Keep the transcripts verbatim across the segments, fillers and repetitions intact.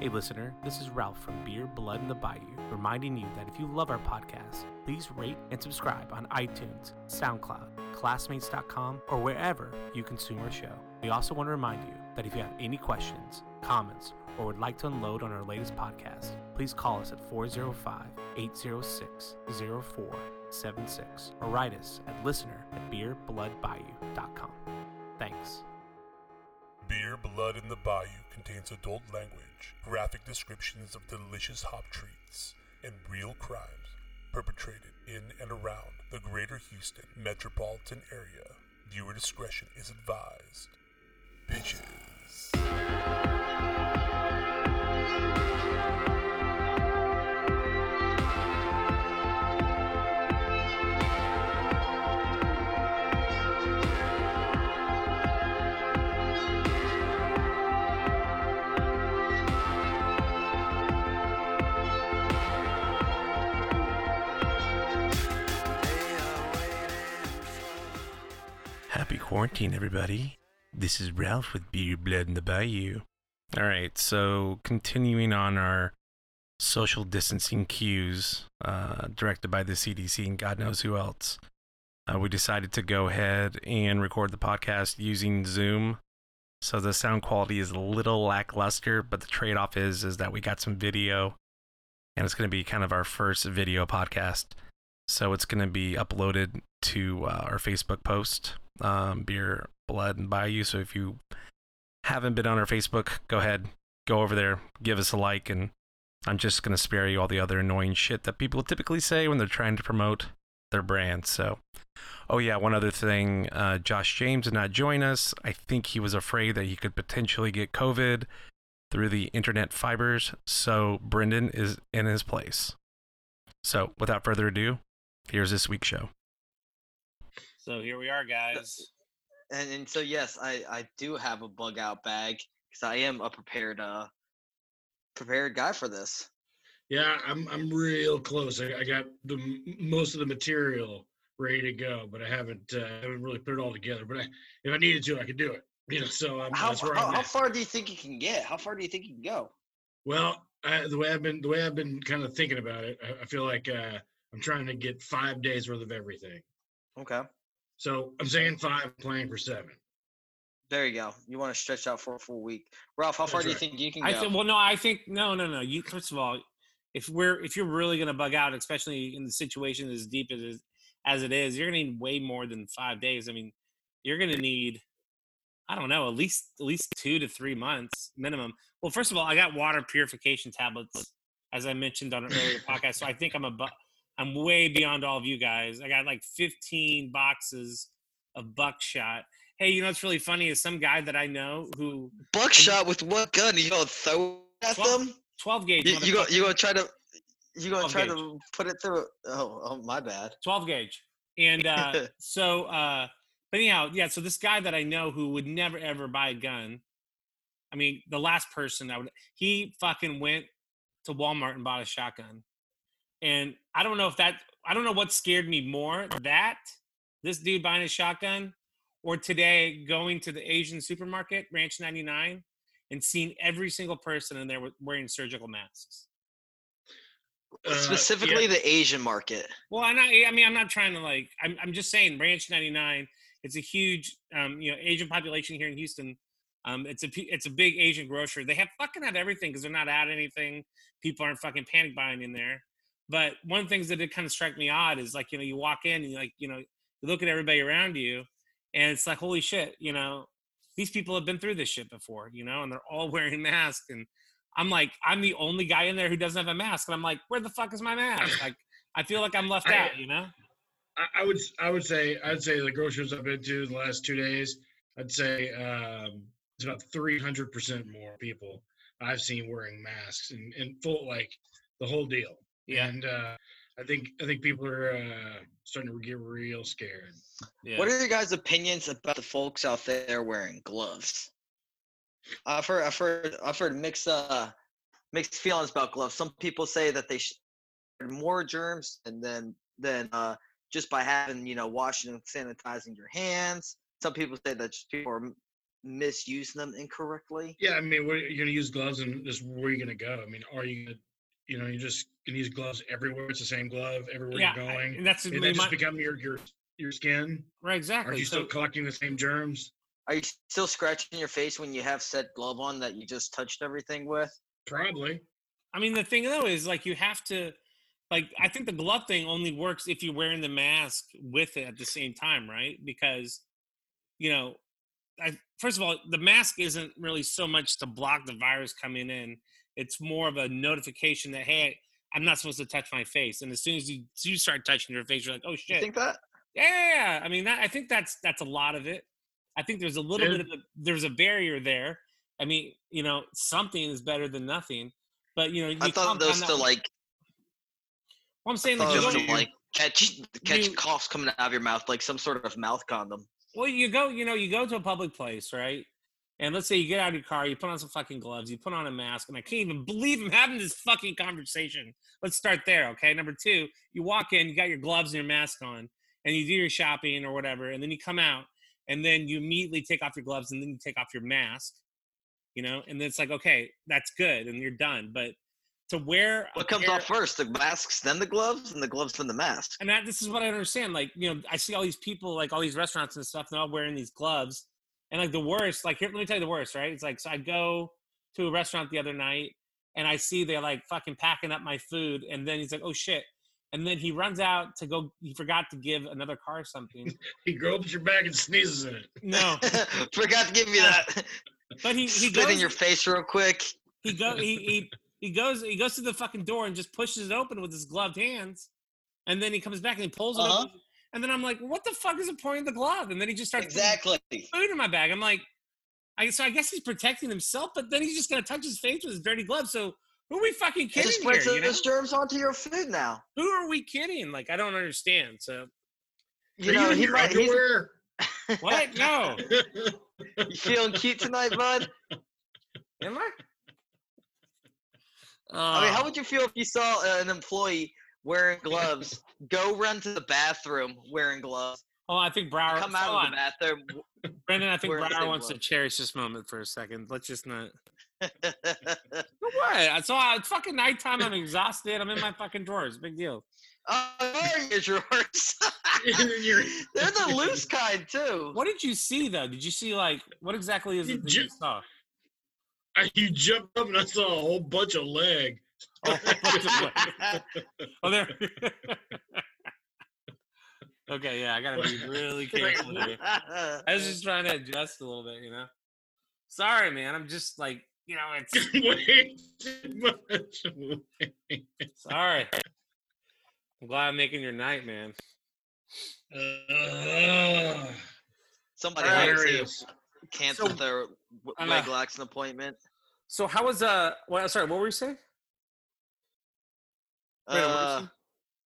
Hey listener, this is Ralph from Beer, Blood, and the Bayou, reminding you that if you love our podcast, please rate and subscribe on iTunes, SoundCloud, classmates dot com, or wherever you consume our show. We also want to remind you that if you have any questions, comments, or would like to unload on our latest podcast, please call us at four oh five, eight oh six, oh four seven six or write us at listener at beer blood bayou dot com. Thanks. Beer, Blood, and the Bayou contains adult language, graphic descriptions of delicious hop treats, and real crimes perpetrated in and around the greater Houston metropolitan area. Viewer discretion is advised. Bitches. Happy quarantine, everybody. This is Ralph with Beer, Blood, and the Bayou. All right, so continuing on our social distancing cues uh, directed by the C D C and God knows who else, uh, we decided to go ahead and record the podcast using Zoom. So the sound quality is a little lackluster, but the trade-off is, is that we got some video, and it's going to be kind of our first video podcast. So it's going to be uploaded to uh, our Facebook post, um, Beer, Blood, and Bayou. So if you haven't been on our Facebook, go ahead, go over there, give us a like, and I'm just going to spare you all the other annoying shit that people typically say when they're trying to promote their brand. So, oh yeah, one other thing, uh, Josh James did not join us. I think he was afraid that he could potentially get COVID through the internet fibers. So Brendan is in his place. So without further ado, here's this week's show. So here we are, guys. And, and so, yes, I, I do have a bug out bag because I am a prepared uh prepared guy for this. Yeah, I'm I'm real close. I, I got the most of the material ready to go, but I haven't uh, haven't really put it all together. But I, if I needed to, I could do it. You know, so I'm, How that's where how, I'm how at. far do you think you can get? How far do you think you can go? Well, I, the way I've been the way I've been kind of thinking about it, I, I feel like uh, I'm trying to get five days worth of everything. Okay, So I'm saying five, playing for seven. there you go. You want to stretch out for a full week, Ralph? How far That's do you right. think you can I go? think. Well, no, I think no, no, no. You first of all, if we're if you're really gonna bug out, especially in the situation as deep as it is, as it is, you're gonna need way more than five days. I mean, you're gonna need, I don't know, at least at least two to three months minimum. Well, first of all, I got water purification tablets, as I mentioned on an earlier podcast. So I think I'm a bu- I'm way beyond all of you guys. I got like fifteen boxes of buckshot. Hey, you know what's really funny is some guy that I know who Buckshot with what gun? You gonna throw it at twelve, them? twelve gauge. You, you gonna you motherfucker. gonna try to you gonna twelve try gauge. to put it through? Oh, oh, my bad. twelve gauge. And uh, so, uh, but anyhow, yeah, so this guy that I know who would never ever buy a gun. I mean, the last person I would, he fucking went to Walmart and bought a shotgun. And I don't know if that, I don't know what scared me more, that, this dude buying a shotgun, or today going to the Asian supermarket, Ranch ninety-nine, and seeing every single person in there with- wearing surgical masks. Uh, Specifically, yeah. the Asian market. Well, I'm not, I mean, I'm not trying to like, I'm, I'm just saying Ranch ninety-nine, it's a huge, um, you know, Asian population here in Houston. Um, it's a, p- it's a big Asian grocery. They have fucking have everything because they're not out anything. People aren't fucking panic buying in there. But one of the things that did kind of strike me odd is like, you know, you walk in and you like, you know, you look at everybody around you and it's like, holy shit, you know, these people have been through this shit before, you know, and they're all wearing masks. And I'm like, I'm the only guy in there who doesn't have a mask. And I'm like, where the fuck is my mask? Like, I feel like I'm left I- out, you know? I, I would I would say I'd say the groceries I've been to the last two days, I'd say um, it's about three hundred percent more people I've seen wearing masks and, and full like the whole deal. Yeah. And uh, I think I think people are uh, starting to get real scared. Yeah. What are your guys' opinions about the folks out there wearing gloves? I've heard, I've heard, I've heard mixed, uh, mixed feelings about gloves. Some people say that they should more germs, and then, then, uh, just by having, you know, washing and sanitizing your hands. Some people say that just people are misusing them incorrectly. Yeah, I mean, what, you're gonna use gloves, and just where are you gonna go? I mean, are you gonna, you know, you're just gonna use gloves everywhere? It's the same glove everywhere Yeah, you're going. and that's Did I that mean, just my- become your your your skin? right. Exactly. Aren't you So- still collecting the same germs? Are you still scratching your face when you have said glove on that you just touched everything with? Probably. I mean, the thing though is like you have to, like I think the glove thing only works if you're wearing the mask with it at the same time, right? Because, you know, I, first of all, the mask isn't really so much to block the virus coming in. It's more of a notification that hey, I'm not supposed to touch my face. And as soon as you you start touching your face, you're like, oh You shit. think that? Yeah, yeah, yeah. I mean, that, I think that's that's a lot of it. I think there's a little Yeah. bit of a, there's a barrier there. I mean, you know, something is better than nothing. But you know, you I thought compound those that to with- like, Well, I'm saying like thought you those go, to like catch catch you- coughs coming out of your mouth, like some sort of mouth condom. well, you go, you know, you go to a public place, right? And let's say you get out of your car, you put on some fucking gloves, you put on a mask, and I can't even believe I'm having this fucking conversation. Let's start there, okay? Number two, you walk in, you got your gloves and your mask on, and you do your shopping or whatever, and then you come out, and then you immediately take off your gloves, and then you take off your mask, you know, and then it's like, okay, that's good, and you're done. But to wear a What comes pair- off first? The masks, then the gloves, and the gloves, then the mask. and that this is what I understand. Like, you know, I see all these people, like all these restaurants and stuff, they're all wearing these gloves. And like the worst, like here, let me tell you the worst, right? It's like, so I go to a restaurant the other night and I see they're like fucking packing up my food. And then he's like, oh shit. And then he runs out to go, he forgot to give another car something. He gropes your back and sneezes in it. No, Forgot to give you that. but he, he Spit goes, in your face real quick. he go, he, he, he goes, he goes to the fucking door and just pushes it open with his gloved hands. And then he comes back and he pulls it Uh-huh. open. And then I'm like, what the fuck is the point of the glove? And then he just starts putting Exactly. food in my bag. I'm like, I so I guess he's protecting himself, but then he's just gonna touch his face with his dirty glove. So who are we fucking It kidding just here? puts You know? those germs onto your food now. Who are we kidding? Like I don't understand. So You Are know, you in he your might. He's, underwear? what? No. you feeling cute tonight, bud? Am I? I mean, how Uh, would you feel if you saw uh, an employee wearing gloves go run to the bathroom wearing gloves, oh, I think Brower. come out hold of the on. bathroom? Brendan, I think wearing the Brower same wants to glove? cherish this moment for a second. Let's just not. Oh, What? So uh, it's fucking nighttime. I'm exhausted. I'm in my fucking drawers. Big deal. Oh, there your drawers. And then you're- They're the loose kind too. What did you see though? Did you see like what exactly is You it that you ju- saw? I- You jumped up and I saw a whole bunch of leg. Oh, oh there. Okay, yeah, I gotta be really careful here. I was just trying to adjust a little bit, you know. Sorry, man. I'm just like, you know, it's Way too much. sorry. I'm glad I'm making your night, man. Uh, Somebody Alright. obviously hilarious. canceled So- their w- Uh, Wade Laxton appointment. So how was uh? Well, sorry, what were you saying? Wait, what were you Uh, saying?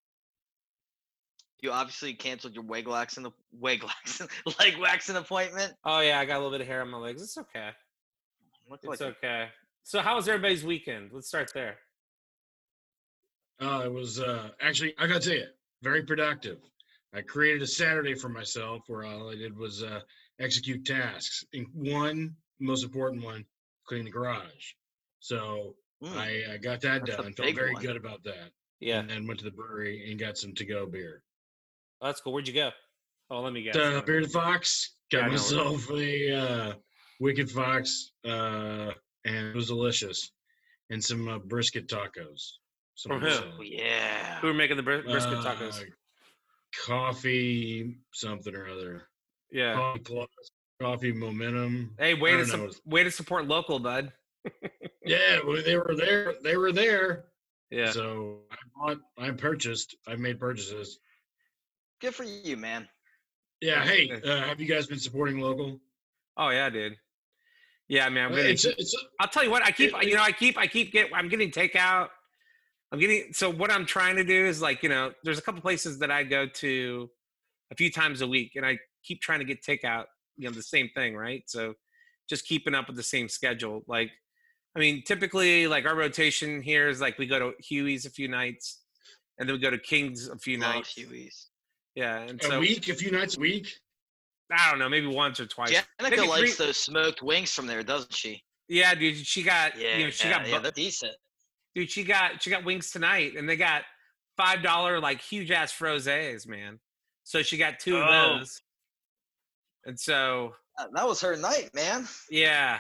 you obviously canceled your Wade Laxton, Wade Laxton, leg waxing appointment. Oh yeah, I got a little bit of hair on my legs. It's okay. Looked It's like okay. So how was everybody's weekend? Let's start there. Uh, it was uh, actually, I gotta tell you, very productive. I created a Saturday for myself where all I did was uh, execute tasks. And one, most important one, clean the garage. So Mm, I, I got that That's a done. Felt big very one. good about that. Yeah, And then went to the brewery and got some to-go beer. oh, that's cool. Where'd you go? Oh, let me guess. Uh, Beer the Fox. Yeah, I Got know myself a uh, Wicked Fox, uh, and it was delicious. And some uh, brisket tacos. Some From who? salad. oh, yeah. Who were making the bris- brisket Uh, tacos? Coffee something or other. Yeah. Coffee plus, coffee momentum. Hey, way I to don't know. su- way to support local, bud. Yeah, well, they were there. They were there. Yeah. So I bought. I purchased. I made purchases. Good for you, man. Yeah. Hey, Okay. uh, have you guys been supporting local? Oh yeah, dude. Yeah, I mean, I'm Uh, gonna. It's, it's I'll tell you what. I keep. it- You know, I keep. I keep get. I'm getting takeout. I'm getting. So what I'm trying to do is like, you know, there's a couple places that I go to a few times a week, and I keep trying to get takeout. You know, the same thing, right? So just keeping up with the same schedule. Like, I mean, typically, like our rotation here is like we go to Huey's a few nights, and then we go to King's a few Love nights. Huey's. Yeah, and a so week, a few nights a week. I don't know, maybe once or twice. Jenica Maybe likes three- those smoked wings from there, doesn't she? Yeah, dude, she got Yeah, you know she yeah, got yeah, bu- they're decent. dude, she got she got wings tonight, and they got five dollar like huge ass frosés, man. So she got two Oh. of those, and so Uh, That was her night, man. yeah,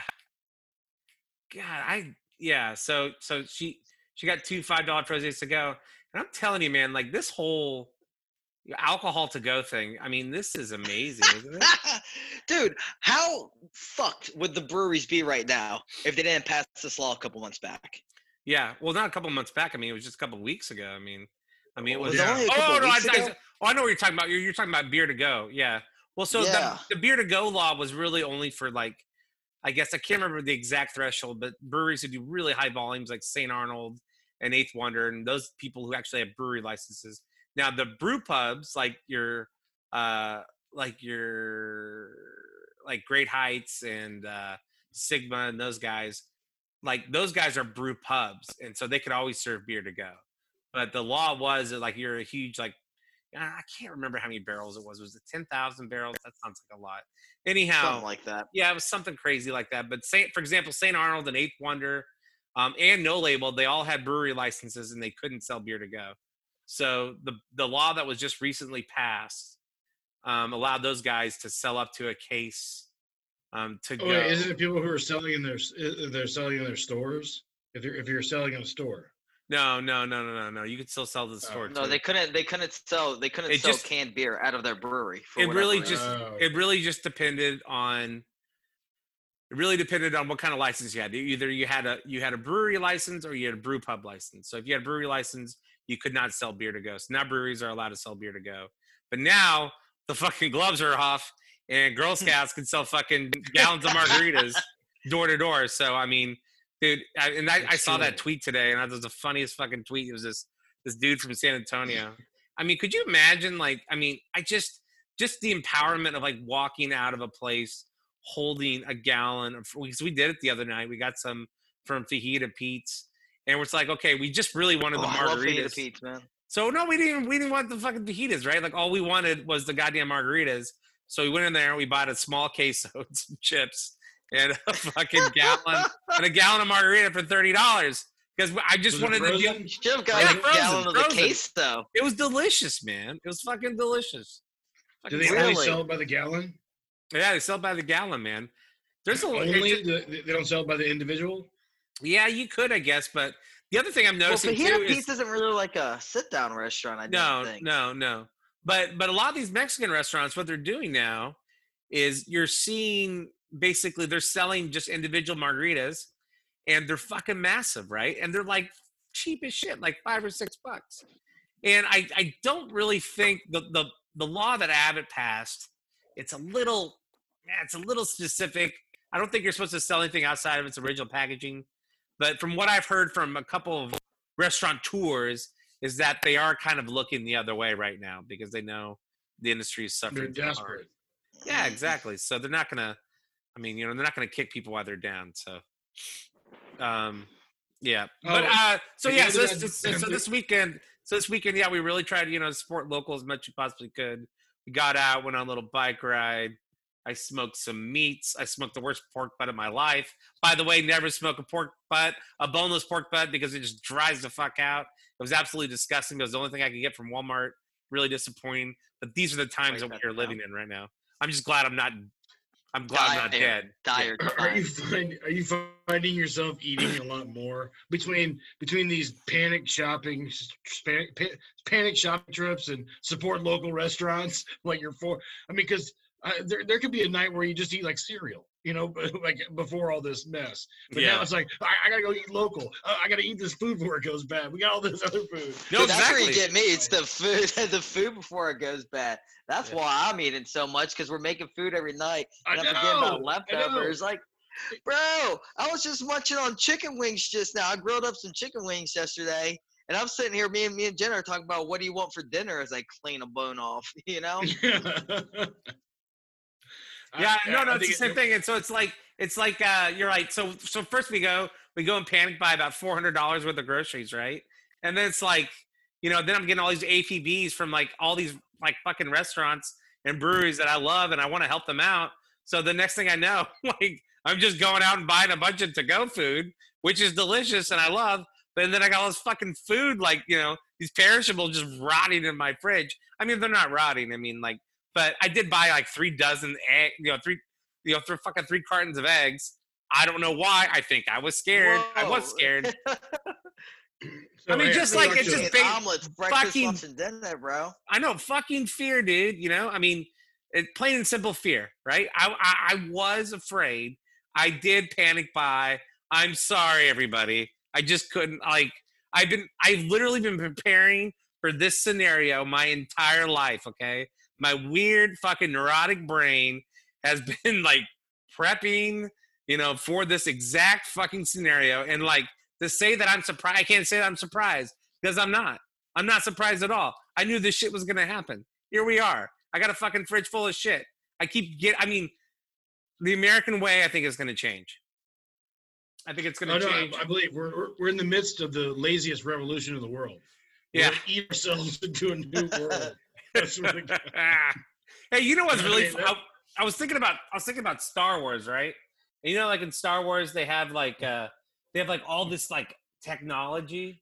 God, I yeah. So so she she got two five dollar frosés to go, and I'm telling you, man, like this whole alcohol to go thing. I mean, this is amazing, isn't it? Dude, how fucked would the breweries be right now if they didn't pass this law a couple months back? Yeah, well, not a couple months back. I mean, it was just a couple weeks ago. I mean, I mean, it was. Was it only a couple Oh no, I, weeks I, ago? oh, I know what you're talking about. You're, you're talking about beer to go. Yeah. Well, so Yeah. the, the beer to go law was really only for like, I guess I can't remember the exact threshold, but breweries who do really high volumes like Saint Arnold and Eighth Wonder, and those people who actually have brewery licenses. Now the brew pubs, like your, uh, like your, like Great Heights and uh, Sigma and those guys, like those guys are brew pubs, and so they could always serve beer to go. But the law was that like you're a huge like, I can't remember how many barrels it was. Was it ten thousand barrels? That sounds like a lot. Anyhow, Something like that. yeah, it was something crazy like that. But Saint, for example, Saint Arnold and Eighth Wonder, um, and No Label, they all had brewery licenses and they couldn't sell beer to go. So the the law that was just recently passed um, allowed those guys to sell up to a case um, to Oh, go. wait, isn't it people who are selling in their uh, they're selling in their stores? If you're if you're selling in a store, No, no, no, no, no, no. You could still sell to the Oh, store. No, too. they couldn't. They couldn't sell. They couldn't It sell just- canned beer out of their brewery. For It really whatever just reason. Oh. it really just depended on it really depended on what kind of license you had. Either you had a you had a brewery license or you had a brew pub license. So if you had a brewery license, you could not sell beer to go. So now breweries are allowed to sell beer to go. But now the fucking gloves are off and Girl Scouts can sell fucking gallons of margaritas door to door. So I mean, dude, I, and I, I That's saw true. that tweet today, and that was the funniest fucking tweet. It was this this dude from San Antonio. I mean, could you imagine? Like, I mean, I just just the empowerment of like walking out of a place holding a gallon of, because we did it the other night. We got some from Fajita Pete's, and it's like, okay, we just really wanted Oh, the I love Fajita margaritas. Pete's, man. So no, we didn't. We didn't want the fucking fajitas, right? Like all we wanted was the goddamn margaritas. So we went in there and we bought a small queso and some chips and a fucking gallon and a gallon of margarita for thirty dollars because I just Was it wanted to. frozen? Do, You should have got Yeah, a frozen, gallon of frozen. the queso. it was delicious, man. It was fucking delicious. do Fucking they only Really? sell it by the gallon? Yeah, they sell by the gallon, man. There's a it's Only just- the, they don't sell it by the individual. yeah, you could, I guess, but the other thing I'm Well, noticing Fajita too is Pete's isn't really like a sit-down restaurant. I no, don't think. no, no. But but a lot of these Mexican restaurants, what they're doing now is you're seeing basically they're selling just individual margaritas, and they're fucking massive, right? And they're like cheap as shit, like five or six bucks. And I I don't really think the the the law that Abbott passed, it's a little, it's a little specific. I don't think you're supposed to sell anything outside of its original packaging. But from what I've heard from a couple of restaurateurs, is that they are kind of looking the other way right now because they know the industry is They're suffering. so hard. desperate. Yeah, exactly. So they're not gonna. I mean, you know, they're not gonna kick people while they're down. So, um, yeah. But Oh, uh, so the yeah. other So this, guy- this, so this weekend, so this weekend, yeah, we really tried to you know support local as much as we possibly could. We got out, went on a little bike ride. I smoked some meats. I smoked the worst pork butt of my life. By the way, never smoke a pork butt, a boneless pork butt, because it just dries the fuck out. It was absolutely disgusting. It was the only thing I could get from Walmart. Really disappointing. But these are the times Write that that we're down. living in right now. I'm just glad I'm not. I'm glad I'm not Dire, dead. dire Are, are you times. find, are you finding yourself eating a lot more between between these panic shopping panic, panic shopping trips and support local restaurants like you're for? I mean, because uh, there there could be a night where you just eat like cereal, you know, like before all this mess. But Yeah. now it's like I, I gotta go eat local. Uh, I gotta eat this food before it goes bad. We got all this other food. No, That's where you exactly. get me. It's the food, the food before it goes bad. That's Yeah. why I'm eating so much because we're making food every night. I And know. I'm forgetting about I know. leftovers. Like, bro, I was just munching on chicken wings just now. I grilled up some chicken wings yesterday, and I'm sitting here. Me and me and Jen are talking about what do you want for dinner as I clean a bone off. You know? Yeah, I- no, I no, it's think the same it- thing. And so it's like it's like uh you're right. So so first we go, we go and panic buy about four hundred dollars worth of groceries, right? And then it's like, you know, then I'm getting all these A P Bs from like all these like fucking restaurants, and breweries that I love and I want to help them out. So the next thing I know, like I'm just going out and buying a bunch of to-go food, which is delicious and I love. But then I got all this fucking food, like, you know, these perishables just rotting in my fridge. I mean, they're not rotting. I mean, like, but I did buy like three dozen egg, you know, three, you know, three fucking three cartons of eggs. I don't know why. I think I was scared. Whoa. I was scared. So, I mean, hey, just I like think it's so. just big, omelets, breakfast, fucking, lunch, and dinner, bro. I know, fucking fear, dude. You know, I mean, it, plain and simple fear, right? I, I I was afraid. I did panic buy. I'm sorry, everybody. I just couldn't. Like, I've been, I've literally been preparing for this scenario my entire life. Okay, my weird fucking neurotic brain has been like prepping, you know, for this exact fucking scenario, and like. To say that I'm surprised, I can't say that I'm surprised because I'm not. I'm not surprised at all. I knew this shit was going to happen. Here we are. I got a fucking fridge full of shit. I keep get. I mean, the American way, I think, is going to change. I think it's going to oh, change. No, I, I believe we're, we're we're in the midst of the laziest revolution in the world. We're Yeah, gonna eat ourselves into a new world. That's what we got. Hey, you know what's really? I mean, I, I was thinking about. I was thinking about Star Wars, right? And you know, like in Star Wars, they have like. uh They have like all this like technology,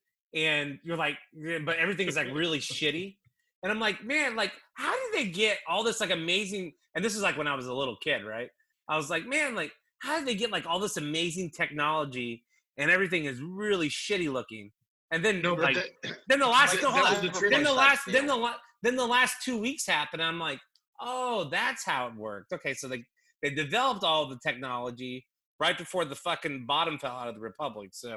and you're like, but everything's like really shitty. And I'm like, man, like, how did they get all this like amazing? And this is like when I was a little kid, right? I was like, man, like, how did they get like all this amazing technology and everything is really shitty looking? And then No, but like, that, then the last, that- no, that hold was on. the trick. then the last, Yeah. then the la- then the last two weeks happened. I'm like, oh, that's how it worked. Okay, so they they developed all the technology right before the fucking bottom fell out of the Republic. So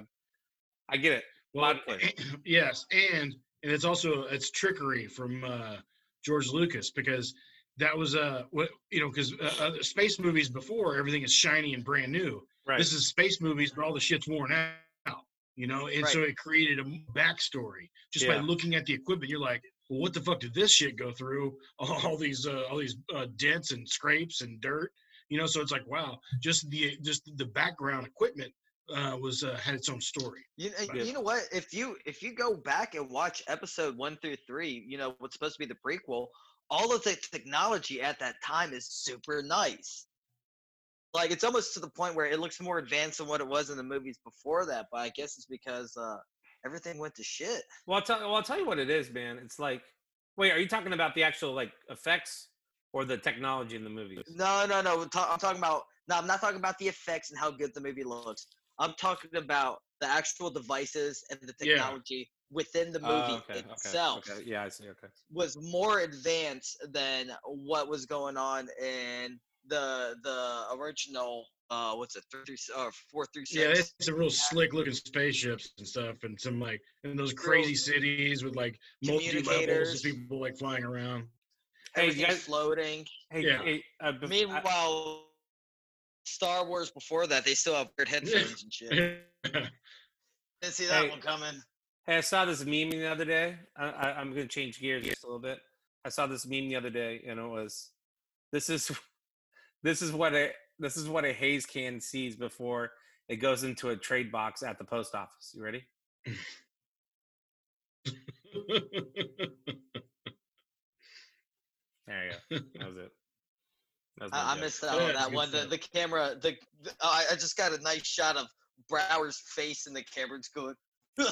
I get it. Well, Loud and clear. yes, and and it's also it's trickery from uh, George Lucas because that was uh what you know because uh, uh, space movies before everything is shiny and brand new. Right. This is space movies, but all the shit's worn out. You know, and so Right. it created a backstory just Yeah. by looking at the equipment. You're like, well, what the fuck did this shit go through? All, all these uh, all these uh, dents and scrapes and dirt. You know, so it's like, wow, just the just the background equipment uh, was uh, had its own story. You, uh, Yeah. you know what? If you if you go back and watch episode one through three, you know what's supposed to be the prequel. All of the technology at that time is super nice. Like it's almost to the point where it looks more advanced than what it was in the movies before that. But I guess it's because uh, everything went to shit. Well, I'll tell. Well, I'll tell you what it is, man. It's like, wait, are you talking about the actual like effects or the technology in the movies? No, no, no. we're ta- I'm talking about. No, I'm not talking about the effects and how good the movie looks. I'm talking about the actual devices and the Yeah. technology within the movie Oh, okay, itself. Okay, okay. Yeah, I see. Okay. Was more advanced than what was going on in the the original. Uh, what's it? Three, three, uh, four through six. Yeah, it's some real slick looking spaceships and stuff, and some like in those crazy cities with like multi levels Communicators. of people like flying around. Hey, you Everything's guys- floating. Hey, Yeah. hey. Uh, bef- I- Meanwhile, Star Wars before that, they still have weird headphones and shit. Didn't see that Hey. one coming. Hey, I saw this meme the other day. I, I, I'm going to change gears just a little bit. I saw this meme the other day, and it was, "This is, this is what a this is what a haze can sees before it goes into a trade box at the post office." You ready? There you go. That was it. That was my I, I joke. missed out Yeah, on it's that good one. The, stuff. the camera, the, the I I just got a nice shot of Brower's face, and the camera's going. All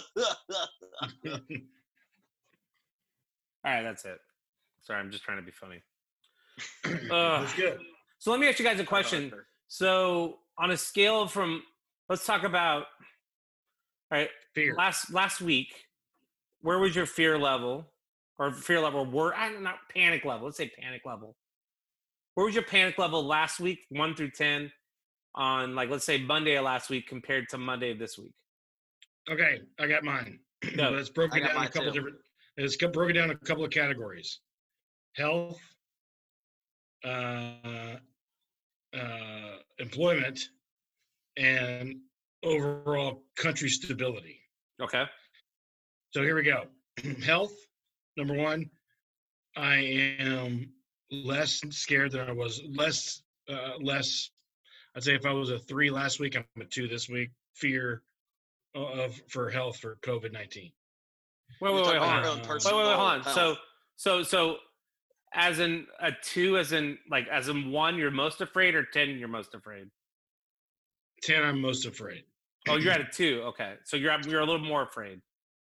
right, that's it. Sorry, I'm just trying to be funny. Ugh. That's good. So let me ask you guys a question. So on a scale from, let's talk about, all right, Fear. last last week, where was your fear level, or fear level? Were I not panic level? Let's say panic level. Where was your panic level last week, one through ten, on like let's say Monday of last week compared to Monday of this week? Okay, I got mine. Go. But it's broken I got down in a mine couple too. different. It's got broken down in a couple of categories: health, uh, uh, employment, and overall country stability. Okay. So here we go. Health, number one. I am less scared than I was. Less, uh, less. I'd say if I was a three last week, I'm a two this week. Fear of for health for COVID nineteen. Wait, wait, You're wait, talking hold about on. your own Wait, Wait, wait, wait, hold on. personal So, health. so, so, As in a two, as in like as in one, you're most afraid, or ten, you're most afraid. ten, I'm most afraid. Oh, you're at a two. Okay, so you're you're a little more afraid.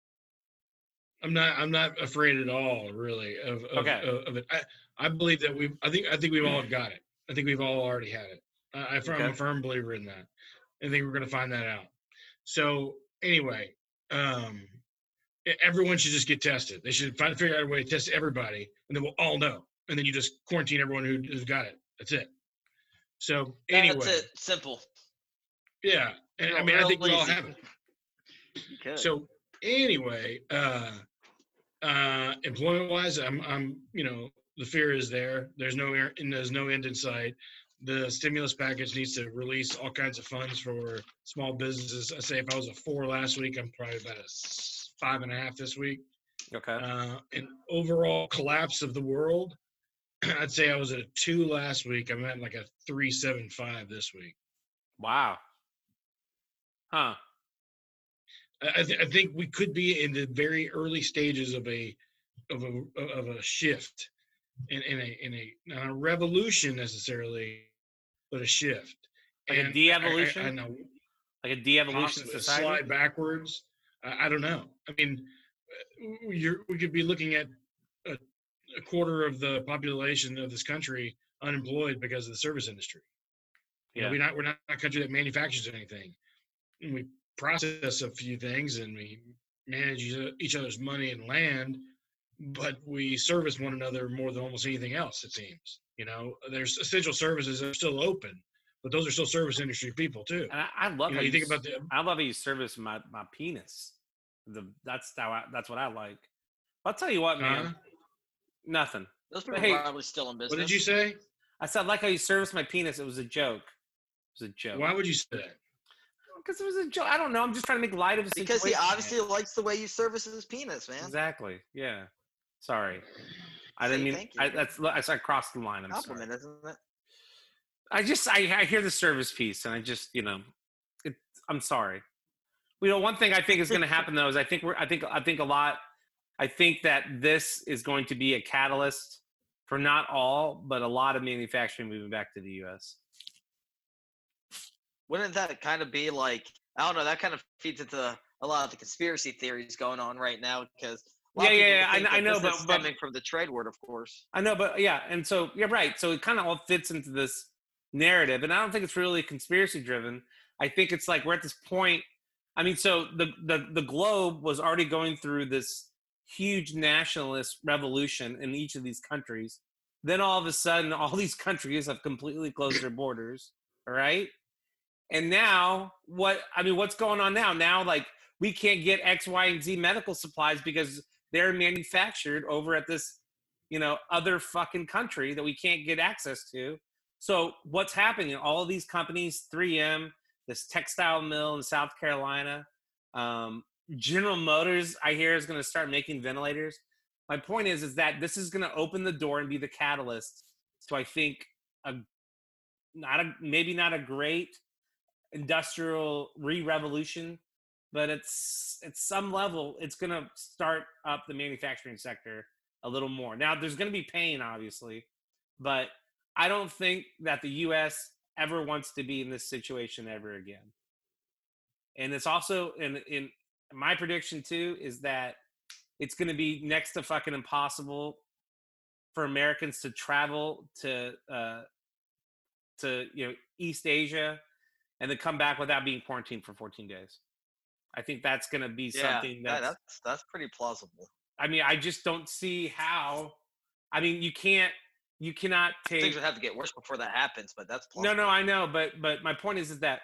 I'm not. I'm not afraid at all, really, of of, Okay. of, of it. I, I believe that we. I think. I think we've all got it. I think we've all already had it. I, I, I'm Okay. a firm believer in that. I think we're going to find that out. So anyway, um, e- everyone should just get tested. They should find figure out a way to test everybody, and then we'll all know. And then you just quarantine everyone who, who's got it. That's it. So anyway, That's it. Simple. yeah. And I Real- mean, I real think we all easy. have it. You could. So anyway, uh, uh, employment wise, I'm, I'm, you know, the fear is there. There's no, air- and there's no end in sight. The stimulus package needs to release all kinds of funds for small businesses. I say if I was a four last week, I'm probably about a s- five and a half this week. Okay. Uh, and overall collapse of the world, I'd say I was at a two last week. I'm at like a three seven five this week. Wow. Huh. I, I, th- I think we could be in the very early stages of a of a of a shift, in, in a in a not a revolution necessarily, but a shift. Like a And I- de-evolution? I, I know Like a de-evolution possibly a society. slide backwards. I, I don't know. I mean, uh, you're, we could be looking at a, a quarter of the population of this country unemployed because of the service industry. You know, Yeah. we're not we're not a country that manufactures anything. And we process a few things and we manage each- each other's money and land, but we service one another more than almost anything else. It seems. You know, there's essential services that are still open, but those are still service industry people too. And I, I love You how know, you think s- about the I love how you service my, my penis. The that's how I, that's what I like. I'll tell you what, man. Huh? Nothing. Those people Hey, are probably still in business. What did you say? I said I like how you service my penis. It was a joke. It was a joke. Why would you say that? Because it was a joke. I don't know. I'm just trying to make light of a situation. Because he obviously likes the way you service his penis, man. Exactly. Yeah. Sorry. I Say didn't mean. thank you. I, that's. I, I crossed the line. I'm Compliment, sorry. isn't it? I just. I, I hear the service piece, and I just. You know. It, I'm sorry. You know, one thing I think is going to happen though is I think we're. I think. I think a lot. I think that this is going to be a catalyst for not all, but a lot of manufacturing moving back to the U S. Wouldn't that kind of be like, I don't know, that kind of feeds into a lot of the conspiracy theories going on right now because a lot Yeah, of people yeah, yeah, I- think I that know, this but- is but- stemming from the trade word, of course. I know, but yeah, and so you're right. So it kind of all fits into this narrative, and I don't think it's really conspiracy driven. I think it's like we're at this point. I mean, so the the the globe was already going through this huge nationalist revolution in each of these countries. Then all of a sudden, all these countries have completely closed their borders. All right, and now what? I mean, what's going on now? Now, like we can't get X, Y, and Z medical supplies because they're manufactured over at this, you know, other fucking country that we can't get access to. So what's happening? All of these companies, three M, this textile mill in South Carolina, um, General Motors, I hear, is going to start making ventilators. My point is, is that this is going to open the door and be the catalyst to, I think, a not a maybe not a great industrial re-revolution, but it's at some level it's going to start up the manufacturing sector a little more. Now there's going to be pain, obviously, but I don't think that the U S ever wants to be in this situation ever again. And it's also in in my prediction too is that it's going to be next to fucking impossible for Americans to travel to uh to you know East Asia and then come back without being quarantined for fourteen days. I think that's going to be Yeah, something that, that's, that's that's pretty plausible. I mean, I just don't see how. I mean, you can't, you cannot take. Things would have to get worse before that happens, but that's No, plausible. no, I know, but but my point is is that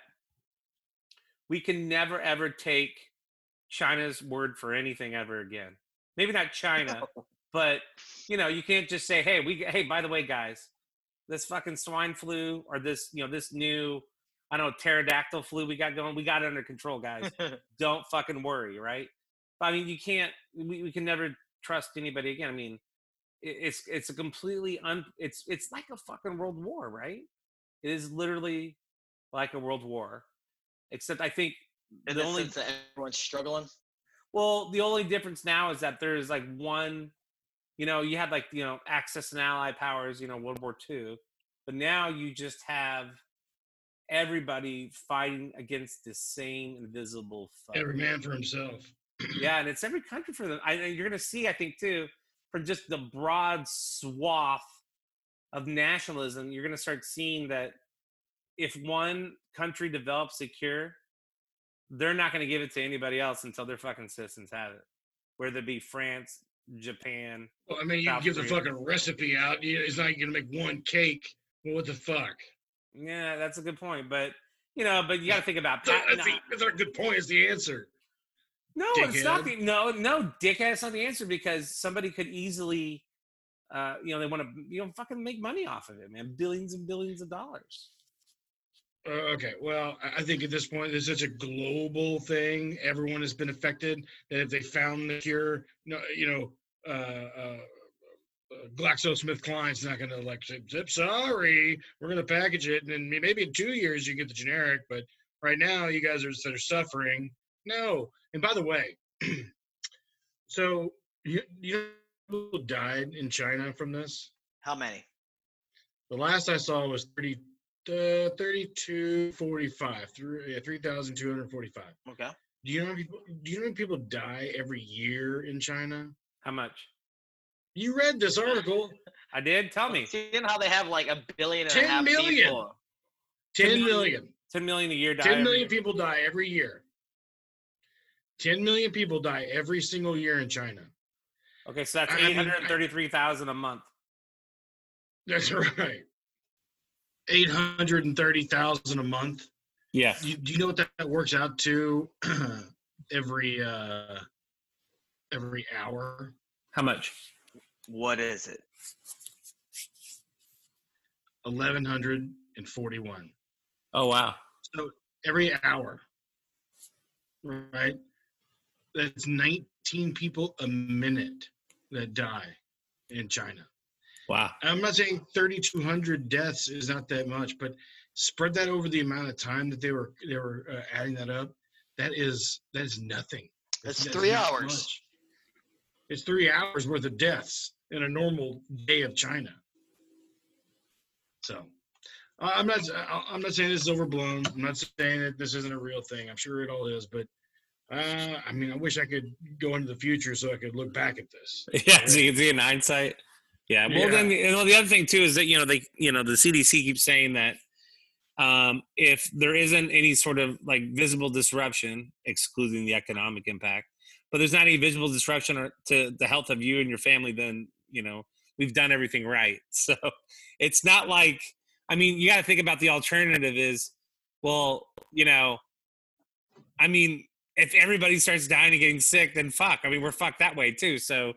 we can never ever take China's word for anything ever again. Maybe not China, but you know, you can't just say, "Hey, we hey, by the way, guys, this fucking swine flu or this, you know, this new, I don't know, pterodactyl flu we got going, we got it under control, guys. Don't fucking worry, right?" I mean, you can't. We, we can never trust anybody again. I mean, it, it's it's a completely un. It's it's like a fucking world war, right? It is literally like a world war, except I think In the the only sense that everyone's struggling. well, the only difference now is that there's like one, you know, you had like, you know, Axis and Allied powers, you know, World War Two, but now you just have everybody fighting against the same invisible foe. Every man for himself. Yeah, and it's every country for them. I, and you're going to see, I think, too, for just the broad swath of nationalism, you're going to start seeing that if one country develops a cure, they're not going to give it to anybody else until their fucking citizens have it. Whether it be France, Japan. Well, I mean, you South give the Korea. fucking recipe out. you- It's not going to make one cake. Well, what the fuck? Yeah, that's a good point. But, you know, but you got to think about That's, pat- that's, the, that's not a good point. It's the answer. No, it's not. dickhead. The, no, no, dickhead. It's not the answer because somebody could easily, uh, you know, they want to, you know, fucking make money off of it, man. Billions and billions of dollars. Uh, okay, well, I I think at this point, there's such a global thing. Everyone has been affected. That if they found the cure, no, you know, uh, uh, uh, GlaxoSmithKline's not going to like say, "Zip, sorry, we're going to package it, and then maybe in two years you get the generic." But right now, you guys are that are suffering. No, and by the way, so you you know people died in China from this. How many? The last I saw was thirty. Uh, thirty-two forty-five, three, yeah, three thousand two hundred forty-five. Okay. Do you know how people? Do you know how people die every year in China? How much? You read this article. I did. Tell me. Seeing how they have like a billion and a ten half million. people. ten million. ten million a year die. ten every million year. people die every year. ten million people die every single year in China. Okay, so that's I mean, eight hundred thirty-three thousand a month. That's right. eight hundred thirty thousand a month. Yeah. You, do you know what that, that works out to every uh, every hour? How much? What is it? eleven forty-one. Oh, wow. So every hour, right? That's nineteen people a minute that die in China. Wow. I'm not saying thirty-two hundred deaths is not that much, but spread that over the amount of time that they were they were uh, adding that up. That is that is nothing. It's That's three not hours. much. It's three hours worth of deaths in a normal day of China. So, uh, I'm not I- I'm not saying this is overblown. I'm not saying that this isn't a real thing. I'm sure it all is, but uh, I mean, I wish I could go into the future so I could look back at this. Yeah, so you can see in hindsight. Yeah. Well, Yeah. then, you know, the other thing too is that you know they, you know, the C D C keeps saying that um, if there isn't any sort of like visible disruption, excluding the economic impact, but there's not any visible disruption or to the health of you and your family, then you know we've done everything right. So it's not like, I mean, you got to think about the alternative is, well, you know, I mean, if everybody starts dying and getting sick, then fuck. I mean, we're fucked that way too. So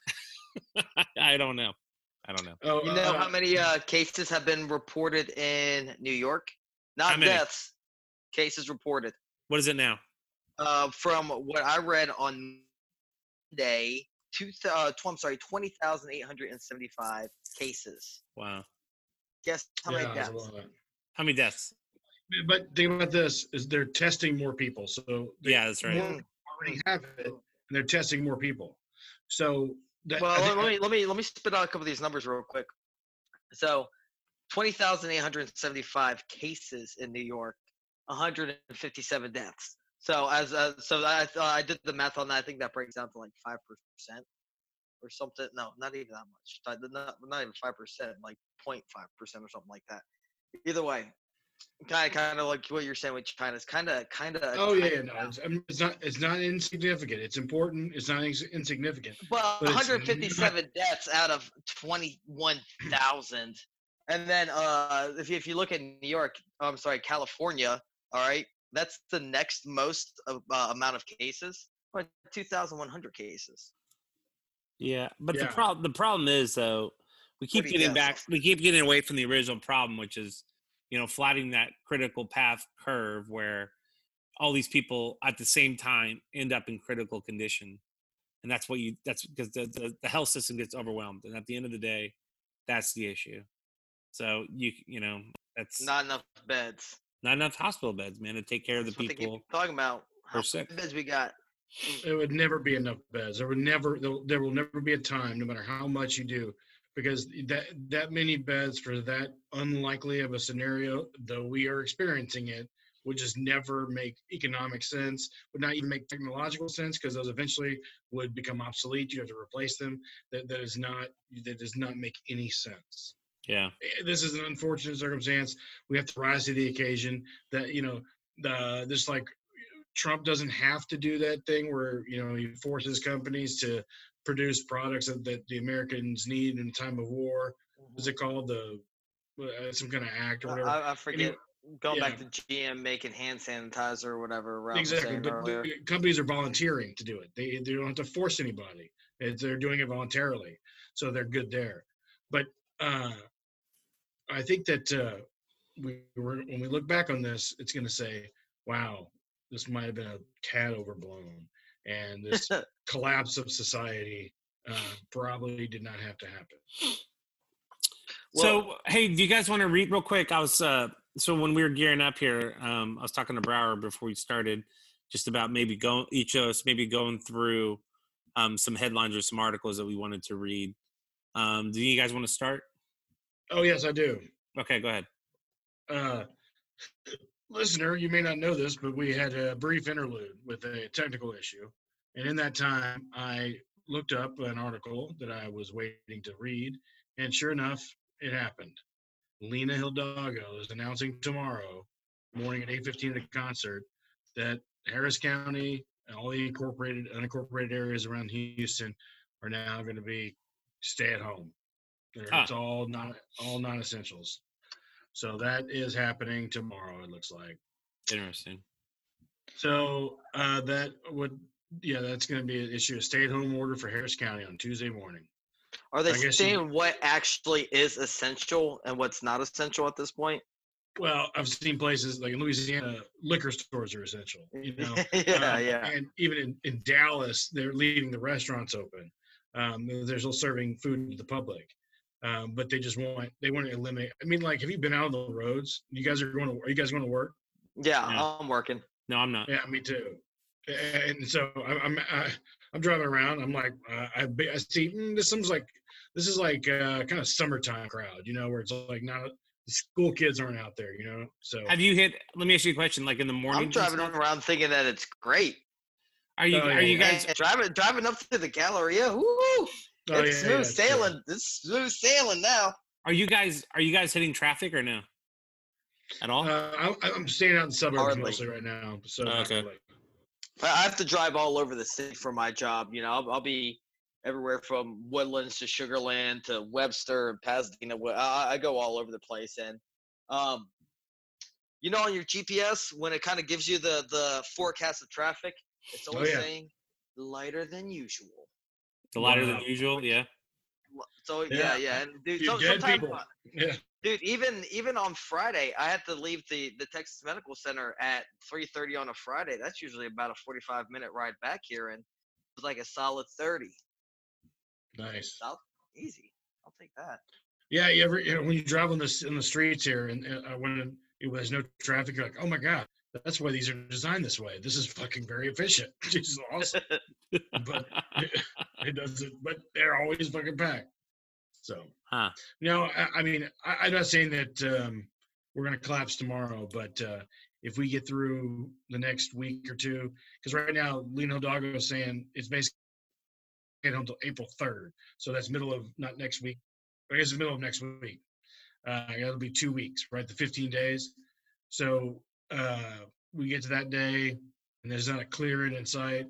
I don't know. I don't know. Oh, You know uh, how many uh, cases have been reported in New York? How Not many? deaths. Cases reported. What is it now? Uh, from what I read on Monday, two, uh, tw- I'm sorry, twenty thousand eight hundred seventy-five cases. Wow. Guess how yeah, many it's a deaths? Uh, lot. How many deaths? But think about this: is they're testing more people, so they Yeah, that's right. Mm. already have it, and they're testing more people. So that, Well, I think- let me let me let me spit out a couple of these numbers real quick. So, twenty thousand eight hundred seventy-five cases in New York, one hundred fifty-seven deaths. So as uh, so I uh, I did the math on that. I think that breaks down to like five percent or something. No, not even that much. Not not, not even five percent, like zero point five percent or something like that. Either way, kind of kind of like what you're saying with China. It's kind of kind of. oh yeah, yeah, no, it's, I mean, it's not it's not insignificant. It's important. It's not ins- insignificant. Well, But it's one hundred fifty-seven deaths out of twenty-one thousand. And then uh, if, you, if you look at New York, I'm sorry, California, all right, that's the next most of, uh, amount of cases, or two thousand one hundred cases. Yeah, but the Yeah. problem the problem is though we keep What do you getting guess? back we keep getting away from the original problem, which is you know flattening that critical path curve where all these people at the same time end up in critical condition, and that's what you that's because the, the the health system gets overwhelmed, and at the end of the day, that's the issue. So you you know that's not, Not enough beds. enough hospital beds, man, to take care of the That's what they people. keep talking about. How are sick. many beds we got? It would never be enough beds. There would never there will never be a time, no matter how much you do, because that that many beds for that unlikely of a scenario, though we are experiencing it, would just never make economic sense. Would not even make technological sense because those eventually would become obsolete. You have to replace them. That that is not that does not make any sense. Yeah. This is an unfortunate circumstance. We have to rise to the occasion. That you know, the this like. Trump doesn't have to do that thing where, you know, he forces companies to produce products that, that the Americans need in time of war. What's it called? The uh, some kind of act or whatever. I, I forget. Anyway, Going yeah. back to G M making hand sanitizer or whatever. Ralph was exactly, saying but earlier. the companies are volunteering to do it. They they don't have to force anybody. It's, they're doing it voluntarily, so they're good there. But uh, I think that uh, we were, when we look back on this, it's going to say, "Wow, this might have been a tad overblown, and this collapse of society uh, probably did not have to happen." So, hey, do you guys want to read real quick? I was uh, so when we were gearing up here, um, I was talking to Brower before we started, just about maybe going each of us maybe going through um, some headlines or some articles that we wanted to read. Um, do you guys want to start? Oh yes, I do. Okay, go ahead. Uh, listener, you may not know this, but we had a brief interlude with a technical issue, and in that time, I looked up an article that I was waiting to read, and sure enough, it happened. Lena Hidalgo is announcing tomorrow morning at eight fifteen at a concert that Harris County and all the incorporated, unincorporated areas around Houston are now going to be stay at home. Ah. It's all not all non-essentials. So that is happening tomorrow, it looks like. Interesting. So uh, that would, yeah, that's going to be an issue, a stay-at-home order for Harris County on Tuesday morning. Are they I guess saying you- what actually is essential and what's not essential at this point? Well, I've seen places like in Louisiana, liquor stores are essential. You know, yeah, Uh, yeah. And even in, in Dallas, they're leaving the restaurants open. Um, they're still serving food to the public, um, but they just want they want to eliminate. I mean, like, have you been out on the roads? You guys are going to are you guys going to work? Yeah, Yeah. I'm working. No, I'm not. Yeah, me too. And so I'm I'm I, I'm driving around. I'm like, uh, I, I see mm, this seems like this is like uh, kind of summertime crowd, you know, where it's like not the school kids aren't out there, you know. So Have you hit? Let me ask you a question. Like in the morning, I'm driving around thinking that it's great. Are you? Oh, yeah, are you yeah. guys? And driving driving up to the Galleria, woo! Oh, it's yeah, smooth yeah, sure. sailing. It's smooth sailing now. Are you guys? Are you guys hitting traffic or no? At all? Uh, I, I'm staying out in the suburbs Hardly. mostly right now. So Oh, not okay. really. I I have to drive all over the city for my job. You know, I'll, I'll be everywhere from Woodlands to Sugarland to Webster and Pasadena. I, I go all over the place, and um, you know, on your G P S when it kind of gives you the the forecast of traffic, it's always yeah. saying lighter than usual. the lighter wow. than usual. Yeah. So yeah, Yeah. yeah, and dude, You so, dead sometimes, people. Yeah. dude, even even on Friday, I had to leave the the Texas Medical Center at three thirty on a Friday. That's usually about a forty-five minute ride back here, and it was like a solid thirty. Nice. South, easy. I'll take that. Yeah, you ever you know, when you drive on the in the streets here and uh, when it, there's no traffic, you're like, oh my god, that's why these are designed this way. This is fucking very efficient. This is awesome. But it, it doesn't. But they're always fucking packed. So, Huh. no, I, I mean, I, I'm not saying that um, we're going to collapse tomorrow, but uh, if we get through the next week or two, because right now, Lena Hidalgo is saying it's basically until April third. So that's middle of, not next week, I guess it's middle of next week. Uh, it'll be two weeks, right? The fifteen days. So uh, we get to that day, and there's not a clearing in sight.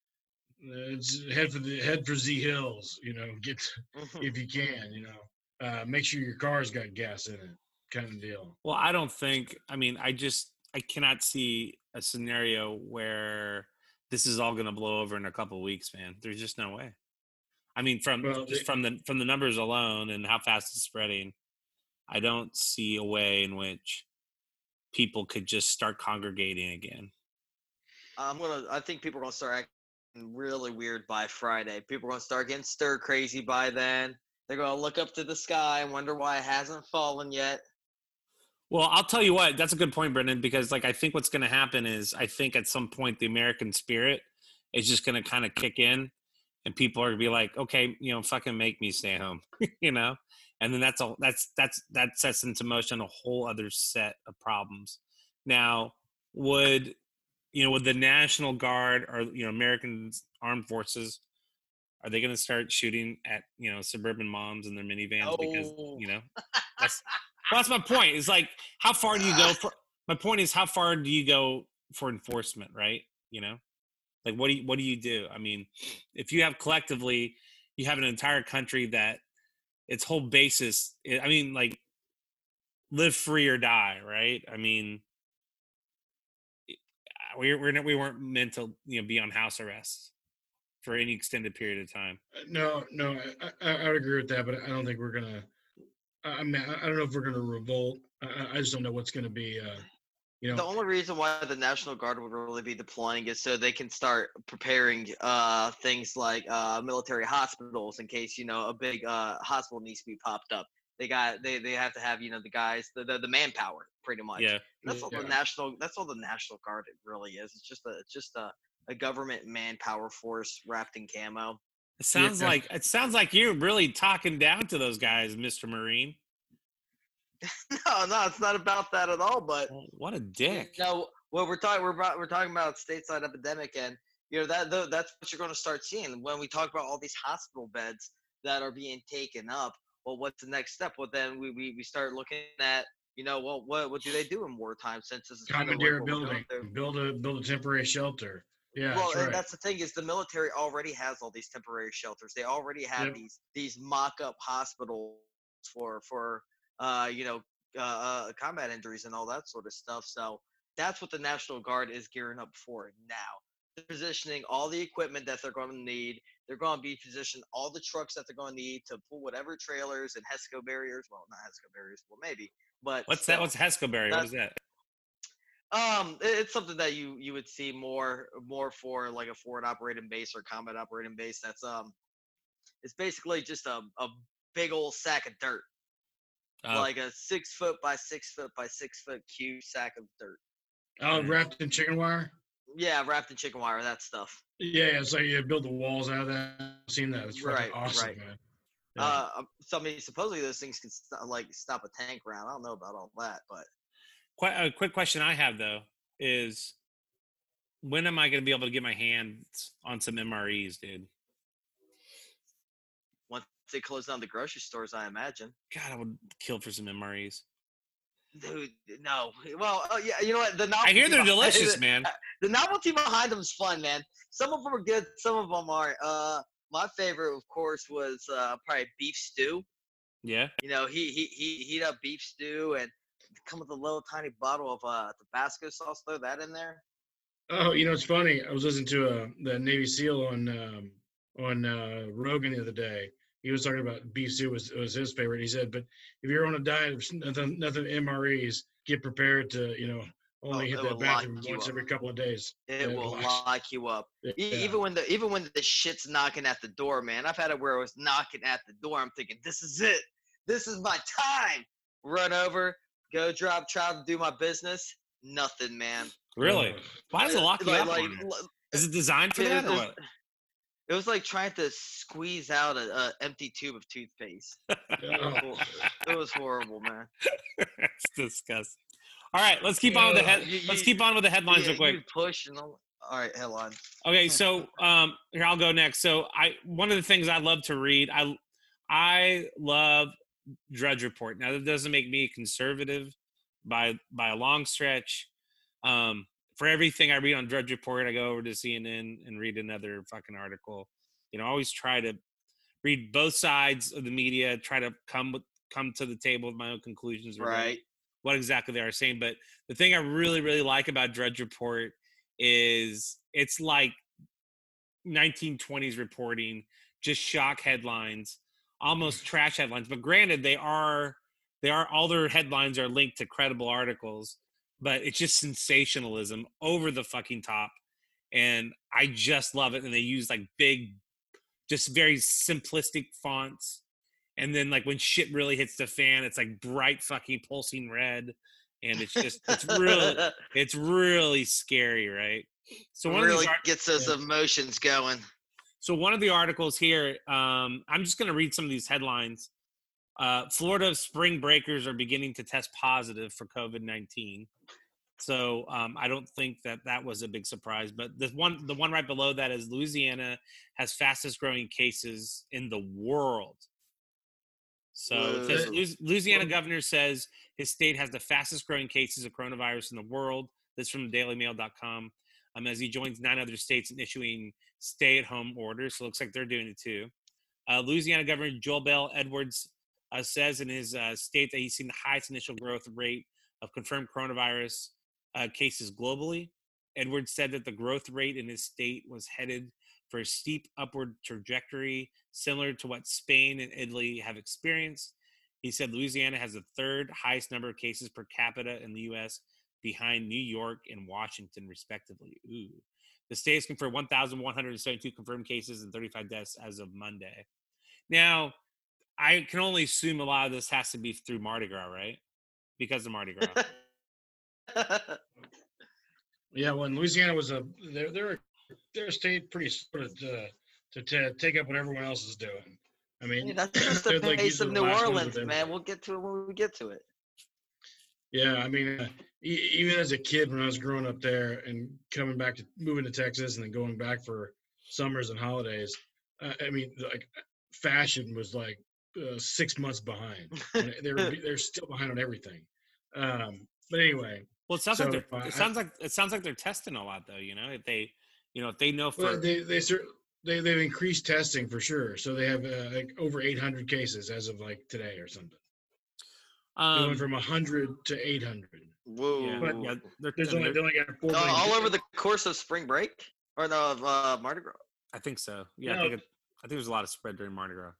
It's head for the head for Z Hills, you know. Get if you can, you know. Uh, make sure your car's got gas in it, kind of deal. Well, I don't think. I mean, I just I cannot see a scenario where this is all going to blow over in a couple of weeks, man. There's just no way. I mean, from Well, just they- from the from the numbers alone and how fast it's spreading, I don't see a way in which people could just start congregating again. I'm gonna. I think people are gonna start acting really weird by Friday. People are gonna start getting stir crazy by then. They're gonna look up to the sky and wonder why it hasn't fallen yet. Well, I'll tell you what, that's a good point, Brendan, because like I think what's going to happen is I think at some point the American spirit is just going to kind of kick in, and people are going to be like, okay, you know, fucking make me stay home, you know? And then that's all that's, that's, that sets into motion a whole other set of problems. Now, would, you know, would the National Guard or, you know, American armed forces, are they going to start shooting at, you know, suburban moms in their minivans? No. Because, you know, that's, well, that's my point. It's like, how far do you go for, my point is, how far do you go for enforcement, right? You know, like, what do you, what do you do? I mean, if you have collectively, you have an entire country that its whole basis, I mean, like, live free or die, right? I mean, we we're not, we weren't meant to, you know, be on house arrest for any extended period of time. No, no, I, I, I would agree with that, but I don't think we're gonna. I mean, I don't know if we're gonna revolt. I, I just don't know what's gonna be. Uh, you know, The only reason why the National Guard would really be deploying is so they can start preparing uh, things like uh, military hospitals in case, you know, a big uh, hospital needs to be popped up. They got they, they have to have, you know, the guys, the the, the manpower, pretty much. Yeah. That's all Yeah. the national. That's all the National Guard it really is. It's just a it's just a, a government manpower force wrapped in camo. It sounds Yeah. like it sounds like you're really talking down to those guys, Mister Marine. No, no, it's not about that at all. But Well, what a dick. you know, well, we're talking we're about, we're talking about stateside epidemic, and you know that though that's what you're going to start seeing when we talk about all these hospital beds that are being taken up. Well, what's the next step? Well, then we we, we start looking at, you know, well, what what do they do in wartime since this is kind of like commandeer a what we're going building, through? build a build a temporary shelter. Yeah, Well, that's and right. that's the thing is the military already has all these temporary shelters. They already have Yep. these these mock-up hospitals for for uh you know uh, uh combat injuries and all that sort of stuff. So that's what the National Guard is gearing up for now. They're positioning all the equipment that they're going to need. They're going to be positioned all the trucks that they're going to need to pull whatever trailers and HESCO barriers. Well, not HESCO barriers. Well, maybe. But What's still. that? What's Hescoberry? What That- is that? Um, it- it's something that you you would see more more for like a forward operating base or combat operating base. That's um, it's basically just a a big old sack of dirt, Oh, like a six foot by six foot by six foot cube sack of dirt. Oh, Mm. wrapped in chicken wire. Yeah, wrapped in chicken wire, that stuff. Yeah, yeah, it's like you build the walls out of that. I've seen that. It's fucking Right, awesome, right. man. Yeah. Uh, um, somebody supposedly those things can st- like stop a tank round. I don't know about all that, but Quite a quick question I have though is, when am I going to be able to get my hands on some M R Es, dude? once they close down the grocery stores, I imagine. God, I would kill for some M R Es. Dude, no. Well, uh, yeah, you know what? The I novelty hear they're behind delicious, it- man. The novelty behind them is fun, man. Some of them are good, some of them aren't. Uh, my favorite, of course, was uh, probably beef stew. Yeah. You know, he he he heat up beef stew and come with a little tiny bottle of uh, Tabasco sauce. Throw that in there. Oh, you know, it's funny. I was listening to uh, the Navy SEAL on um, on uh, Rogan the other day. He was talking about beef stew was, was his favorite. He said, but if you're on a diet of nothing, nothing M R Es, get prepared to, you know, only Oh, hit it that will lock bathroom you once up. every couple of days. It Yeah, will locks- lock you up. E- Yeah. Even when the even when the shit's knocking at the door, man. I've had it where it was knocking at the door. I'm thinking, this is it. This is my time. Run over, go drop trout, do my business. Nothing, man. Really? Why does it lock you Like- up? like, on it? l- Is it designed for it that was- or it what? was- It was like trying to squeeze out an a empty tube of toothpaste. It was, hor- it was horrible, man. It's disgusting. All right, let's keep on with the head. You- Let's you- keep on with the headlines Yeah, real quick. you push and all. All right, headline. Okay, so um, here I'll go next. So I one of the things I love to read, I I love Drudge Report. Now that doesn't make me conservative by by a long stretch. Um, for everything I read on Drudge Report, I go over to C N N and read another fucking article. You know, I always try to read both sides of the media, try to come with come to the table with my own conclusions. regarding Right. what exactly they are saying. But the thing I really, really like about Drudge Report is it's like nineteen twenties reporting, just shock headlines, almost trash headlines. But granted, they are they are all their headlines are linked to credible articles, but it's just sensationalism over the fucking top. And I just love it. And they use like big, just very simplistic fonts. And then like when shit really hits the fan, it's like bright fucking pulsing red. and it's just it's really it's really scary, right? So one really of these art- gets those emotions going. so one of the articles here, um, I'm just going to read some of these headlines. Uh, Florida spring breakers are beginning to test positive for COVID nineteen. So um, I don't think that that was a big surprise. But the one, the one right below that is Louisiana has fastest growing cases in the world. So it says Whoa. Louis- Louisiana governor says his state has the fastest growing cases of coronavirus in the world. This is from daily mail dot com. Um, as he joins nine other states in issuing stay-at-home orders. So it looks like they're doing it too. Uh, Louisiana Governor Joel Bell Edwards uh, says in his uh, state that he's seen the highest initial growth rate of confirmed coronavirus uh, cases globally. Edwards said that the growth rate in his state was headed for a steep upward trajectory, similar to what Spain and Italy have experienced. He said Louisiana has the third highest number of cases per capita in the U S, behind New York and Washington, respectively. Ooh. The state has confirmed one thousand one hundred seventy-two confirmed cases and thirty-five deaths as of Monday. Now, I can only assume a lot of this has to be through Mardi Gras, right? Because of Mardi Gras. Yeah, when Louisiana was a they're they're they're a state pretty sort of to, to to take up what everyone else is doing. I mean, Hey, that's just the they're, like, pace of usually the New last ones with Orleans, man. everything. We'll get to it when we get to it. Yeah, I mean, uh, e- even as a kid when I was growing up there and coming back to moving to Texas and then going back for summers and holidays, uh, I mean, like fashion was like uh, six months behind. And they were they're still behind on everything. Um, but anyway, Well, it sounds So, like they're, uh, it sounds like it sounds like they're testing a lot, though. You know, if they, you know, if they know for well, they they cer- they they've increased testing for sure. So they have uh, like over eight hundred cases as of like today or something. They um, went from one hundred to eight hundred. Whoa. yeah, But- yeah, they're, There's I mean, only they they're- only got four Uh, million all people. over the course of spring break? Or no, of uh, Mardi Gras? I think so. Yeah, I No. think it, I think there's a lot of spread during Mardi Gras.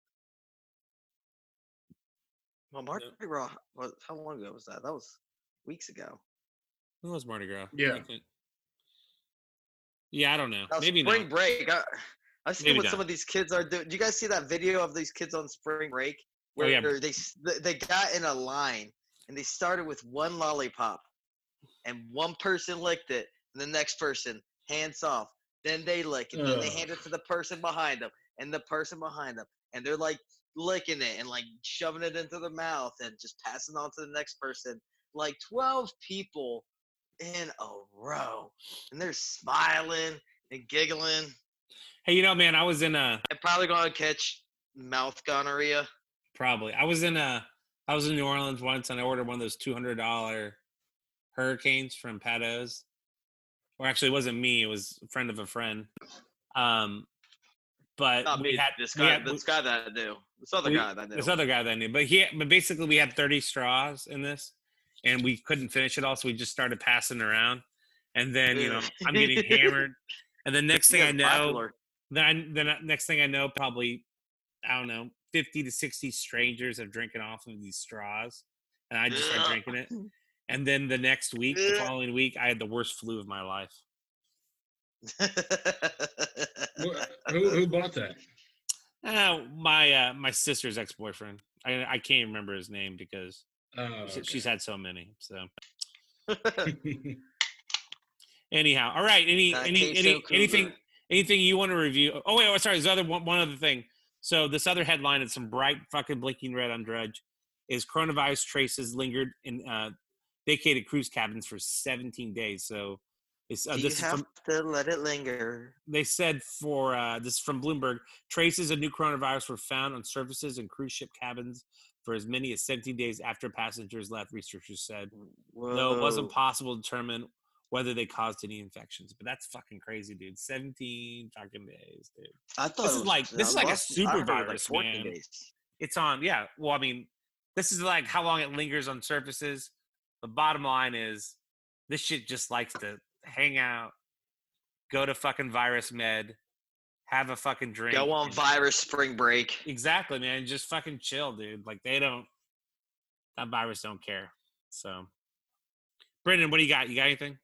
Well, Mardi Gras, what, how long ago was that? That was weeks ago. Who was Mardi Gras? Yeah. I think- Yeah, I don't know. Now, Maybe spring not. break. I, I've seen Maybe what not. some of these kids are doing. Do you guys see that video of these kids on spring break Oh, where yeah. they s- they got in a line and they started with one lollipop, and one person licked it, and the next person hands off. Then they lick it. Then they Ugh. hand it to the person behind them, and the person behind them, and they're like licking it and like shoving it into their mouth and just passing on to the next person. Like twelve people in a row, and they're smiling and giggling. Hey, you know, man, I was in a I'm probably gonna catch mouth gonorrhea. probably. I was in a I was in New Orleans once, and I ordered one of those two hundred dollar hurricanes from Patos. Or actually, it wasn't me; it was a friend of a friend. Um, but Not we me. had This we guy, had- this guy that I knew, this other we- guy that I knew. this other guy that I knew. But he, but basically, we had thirty straws in this, and we couldn't finish it all, so we just started passing it around. And then, you know, I'm getting hammered. And the next thing You I guys know, are popular. then I, then I- next thing I know, probably I don't know, fifty to sixty strangers are drinking off of these straws, and I just start drinking it. And then the next week, the Ugh. following week, I had the worst flu of my life. Wh- who who bought that? Uh, my uh, my sister's ex boyfriend. I I can't remember his name because Oh, she- okay. she's had so many. So anyhow, all right. Any That any queso any cougar. anything anything you want to review? Oh wait, oh, sorry. There's other one, one other thing. So this other headline is some bright fucking blinking red on Drudge. Is coronavirus traces lingered in uh, vacated cruise cabins for seventeen days. So it's uh, you this is have from, to let it linger. they said for uh, this is from Bloomberg. Traces of new coronavirus were found on surfaces and cruise ship cabins for as many as seventeen days after passengers left. Researchers said, though it wasn't Whoa. possible to determine whether they caused any infections. But that's fucking crazy, dude. seventeen fucking days, dude. I thought This it is was, like- this uh, is like a less- I super heard it was like virus, fourteen man. days. It's on, yeah. Well, I mean, this is like how long it lingers on surfaces. The bottom line is, this shit just likes to hang out, go to fucking Virus Med, have a fucking drink. Go on and- virus spring break. Exactly, man. Just fucking chill, dude. Like they don't, that virus don't care. So, Brendan, what do you got? You got anything?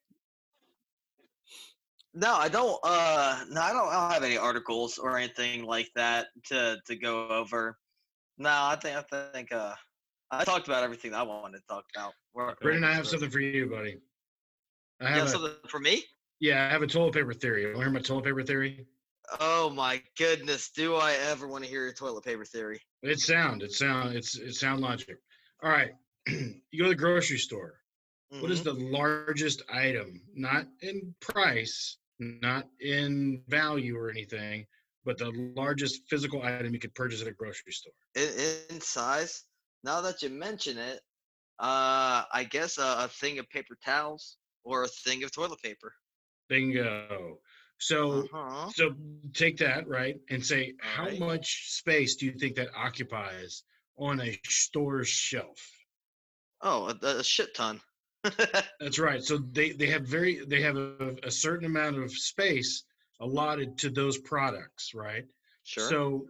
No, I don't. Uh, no, I don't. I don't have any articles or anything like that to to go over. No, I think I think uh, I talked about everything I wanted to talk about. We're- Brendan, I have something for you, buddy. I You have have a, something for me? yeah, I have a toilet paper theory. Want to hear my toilet paper theory? Oh my goodness! Do I ever want to hear your toilet paper theory? It's sound. It's sound. It's it's sound logic. All right. You go to the grocery store. What is Mhm. the largest item, not in price, not in value or anything, but the largest physical item you could purchase at a grocery store? in, in size? Now that you mention it, uh, I guess a, a thing of paper towels or a thing of toilet paper. Bingo. So Uh-huh. so take that, right, and say how Alright. much space do you think that occupies on a store's shelf? Oh, a, a shit ton. That's right. So they they have very they have a, a certain amount of space allotted to those products, right? Sure. So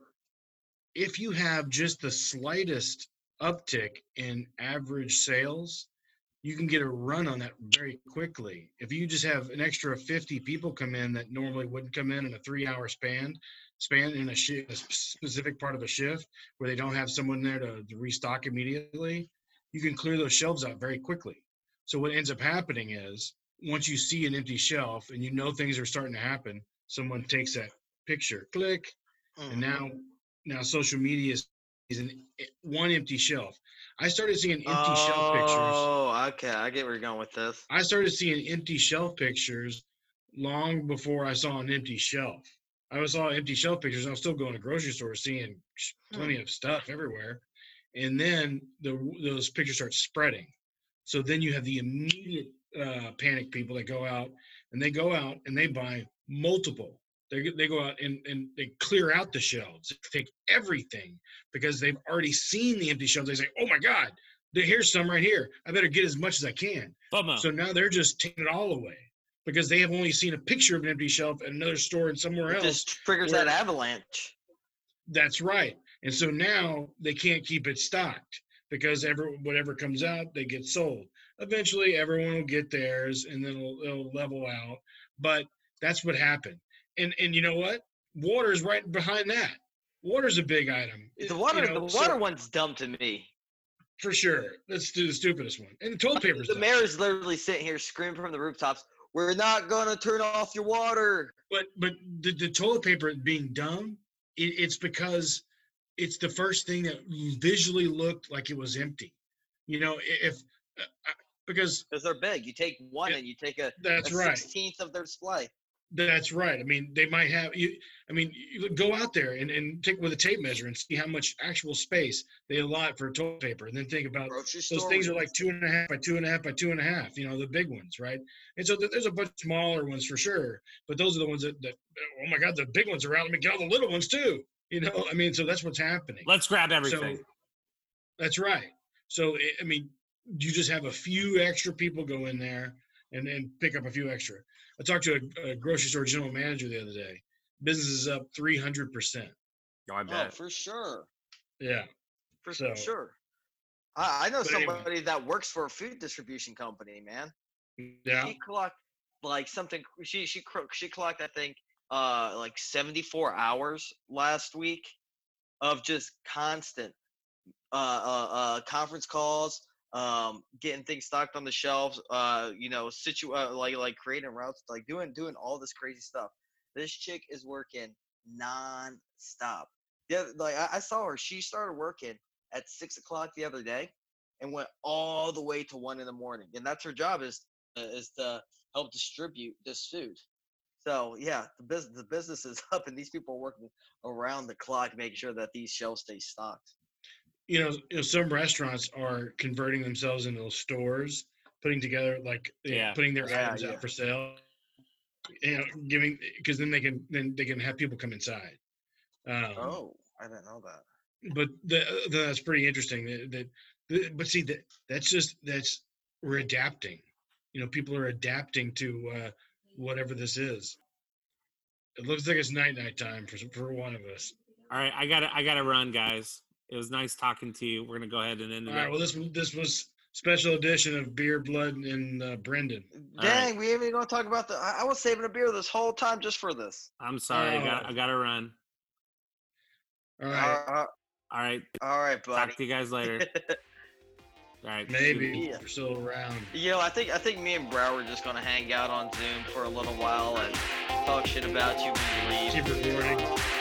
if you have just the slightest uptick in average sales, you can get a run on that very quickly. If you just have an extra fifty people come in that normally wouldn't come in in a three-hour span, span in a, shi a specific part of a shift where they don't have someone there to, to restock immediately, you can clear those shelves out very quickly. So what ends up happening is once you see an empty shelf and you know things are starting to happen, someone takes that picture, click, and Mhm. now now social media is, is an, one empty shelf. I started seeing empty shelf pictures. Oh, okay. I get where you're going with this. I started seeing empty shelf pictures long before I saw an empty shelf. I saw empty shelf pictures. I was still going to grocery stores, seeing sh- plenty of stuff everywhere, and then the those pictures start spreading. So then you have the immediate uh, panic people that go out and they go out and they buy multiple. They they go out and, and they clear out the shelves, take everything because they've already seen the empty shelves. They say, "Oh my God, there- here's some right here. I better get as much as I can." FOMO. So now they're just taking it all away because they have only seen a picture of an empty shelf at another store and somewhere It else. just triggers where- that avalanche. That's right. And so now they can't keep it stocked because every whatever comes out, they get sold. Eventually, everyone will get theirs, and then it'll, it'll level out. But that's what happened. And and you know what? Water's right behind that. Water's a big item. The water, You know, the so- water one's dumb to me. for sure. Let's do the stupidest one. And the toilet paper's The dumb. mayor's literally sitting here screaming from the rooftops, "We're not gonna turn off your water." But but the, the toilet paper being dumb, it, it's because it's the first thing that visually looked like it was empty. You know, if uh, because Because they're big. You take one Yeah, and you take a, that's a right. sixteenth of their display. That's right. I mean, they might have you. I mean, you go out there and, and take with a tape measure and see how much actual space they allot for toilet paper, and then think about Grocery those store. things are like two and a half by two and a half by two and a half. You know, the big ones, right? And so th- there's a bunch of smaller ones for sure, but those are the ones that, that oh my God, the big ones are out. Let me get all the little ones too. You know, I mean, so that's what's happening. Let's grab everything. So that's right. So I- I mean, you just have a few extra people go in there and and pick up a few extra. I talked to a, a grocery store general manager the other day. Business is up three hundred percent. Oh, I Oh, bet. for sure. Yeah. For So- sure. I, I know But anyway. somebody that works for a food distribution company, man. Yeah. She clocked like something. She she cro- she clocked I think uh like seventy-four hours last week of just constant uh uh, uh conference calls, um getting things stocked on the shelves, uh you know situ uh, like like creating routes, like doing doing all this crazy stuff. This chick is working non-stop. Yeah, like I, I saw her. She started working at six o'clock the other day and went all the way to one in the morning, and that's her job is uh, is to help distribute this food. So yeah, the business the business is up, and these people are working around the clock making sure that these shelves stay stocked. You know, you know, some restaurants are converting themselves into stores, putting together like you know, Yeah. putting their Yeah, items yeah. out for sale. You know, giving because then they can then they can have people come inside. Um, Oh, I didn't know that. but the, the, that's pretty interesting. That, that the, but see that that's just that's we're adapting. You know, people are adapting to uh, whatever this is. It looks like it's night night time for for one of us. All right, I gotta I gotta run, guys. It was nice talking to you. We're gonna go ahead and end it. All right. up. Well, this this was special edition of Beer, Blood, and uh, Brendan. All Dang, we ain't even gonna talk about the. I, I was saving a beer this whole time just for this. I'm sorry. I got Oh. I gotta run. All right. Uh, All right, all right, buddy. talk to you guys later. All right. Maybe Yeah. if you're still around. You know, I think I think me and Brow are just gonna hang out on Zoom for a little while and talk shit about you when you leave. Keep recording.